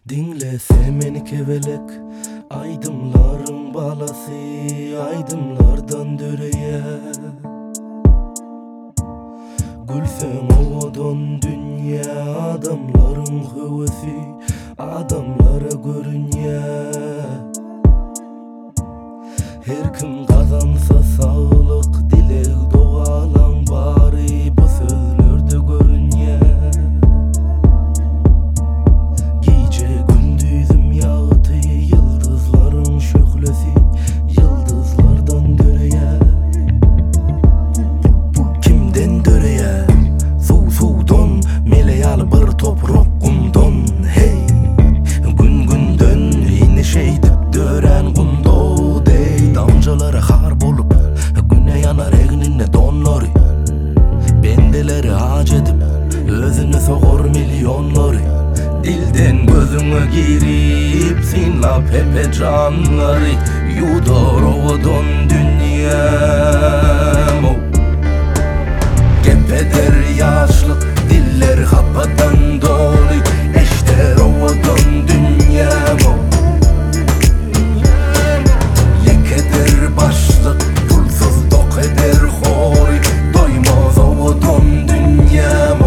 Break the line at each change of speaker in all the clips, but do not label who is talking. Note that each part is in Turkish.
Dinlese meni kevelek, aydımların balası, aydımlardan döreye. Gülsen ovadan dünya, adamların hövesi, adamlara görünye. Her kim kazansa sağlık, dilek doğalan bari bu sözlerde görünye. Gece gündüzüm yağıtı, yıldızların şöhlesi, yıldızlardan döreye. Kimden döreye? Sudan meleyal bir toprak kumdan. Hey, gün günden yine şeydip dören kumdo dey. Damcaları har bolup güne yanar egnine donları. Bendeleri hac edip özünü soğur milyonları. Dilden gözüne girip sinlap hepe canları. Yudar ovadan dünyam. Gepeder yaşlık, diller hapadan dolu. Eşter ovadan dünyam. Yekeder başlık, pulsuz dok eder hori. Doymaz ovadan dünyam.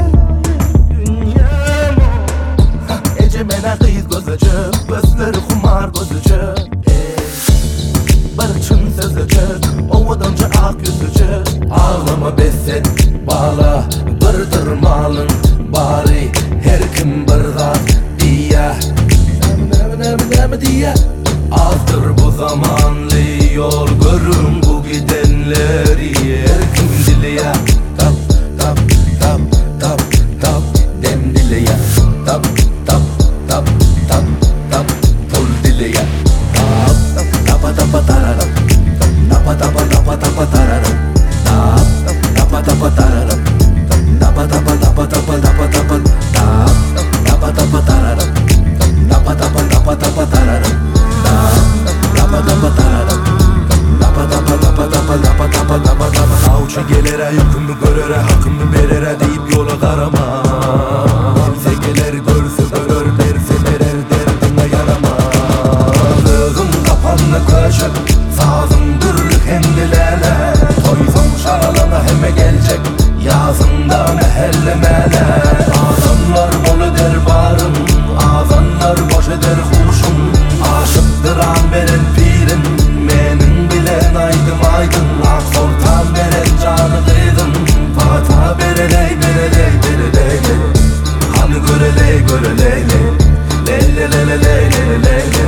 Ecemene kıyız gözecek, gözleri kumar gözecek. Barıkçın sözecek, ovadanca ak yüzecek. Ağlama beset, bağla, bırdır malın bari. Her kim bırdat diye, ne diye. Azdır bu zamanlı yol, görün bu gidenleri. Her kim dileye, tap tap tap tap tap dem dileye. Tap tap tap tap tap pul dileye. Tap tapa tapa tararam, tapa tapa tapa tapa tararam. Tap tapa tapa tararam, tapa tapa tapa tapa tapa tapa. Tap tapa tapa tararam, tapa tapa tapa tapa tararam. Tapa tapa tararam, tapa tapa tapa tapa tapa tapa tapa tapa. Avcı gelere yükümü görere, hakkımı verere deyip yola karama. Kimse gelir görse görür, derse verer, derdine yarama. Lığım kapanlı köşek, sazımdır kendilere. Toysan şaralana heme gelecek, yazında mehellemele. Azanlar bol eder barım, azanlar boş eder huşum. Aşıktır an veren pirim, menin bilen aydım aydın. Aksortan veren canı kıydın, fata bereley bereley bereley. Hani göreley göreley ley, ley ley ley ley ley ley ley.